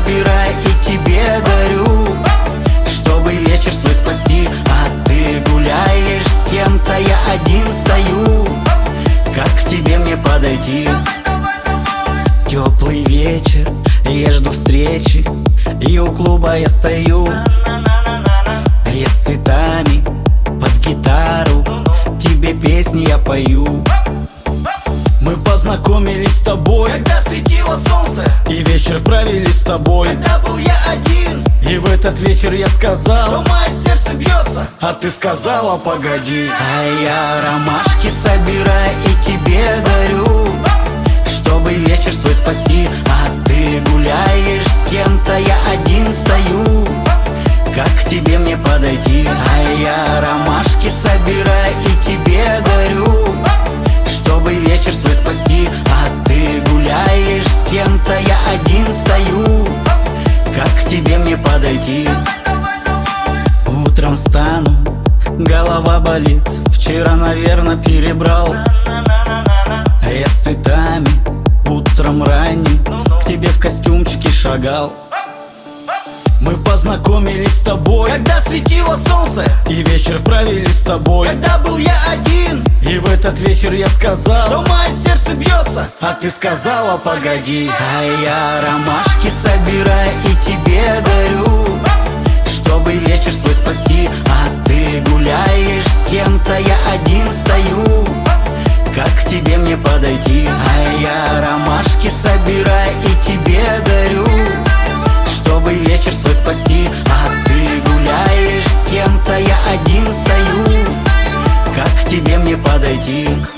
собирай и тебе дарю, чтобы вечер свой спасти. А ты гуляешь с кем-то, я один стою. Как к тебе мне подойти? Теплый вечер, я жду встречи, и у клуба я стою. Я с цветами под гитару, тебе песни я пою. Мы познакомились с тобой, когда светило солнце, и вечер провели с тобой. когда был я один, И в этот вечер я сказал, что мое сердце бьется. а ты сказала погоди. А я ромашки собираю и тебе дарю, чтобы вечер свой спасти. А ты гуляешь с кем-то, я один стою. Как к тебе мне подойти? А я ромашки собираю и тебе дарю, чтобы вечер свой спасти. А ты гуляешь с кем-то, я один стою. Как к тебе мне подойти? Утром встану, голова болит. Вчера, наверное, перебрал. Я с цветами утром ранним к тебе в костюмчике шагал. Мы познакомились с тобой, Когда светило солнце, и вечер провели с тобой. когда был я один, И в этот вечер я сказал, что мое сердце бьется. а ты сказала погоди. А я ромашки собираю и тебе дарю, чтобы вечер свой спасти. А ты гуляешь с кем-то, я один стою. Как к тебе мне подойти? А я ромашки собираю и тебе дарю, чтобы вечер свой спасти. А ты гуляешь с кем-то, я один стою. Как к тебе мне подойти?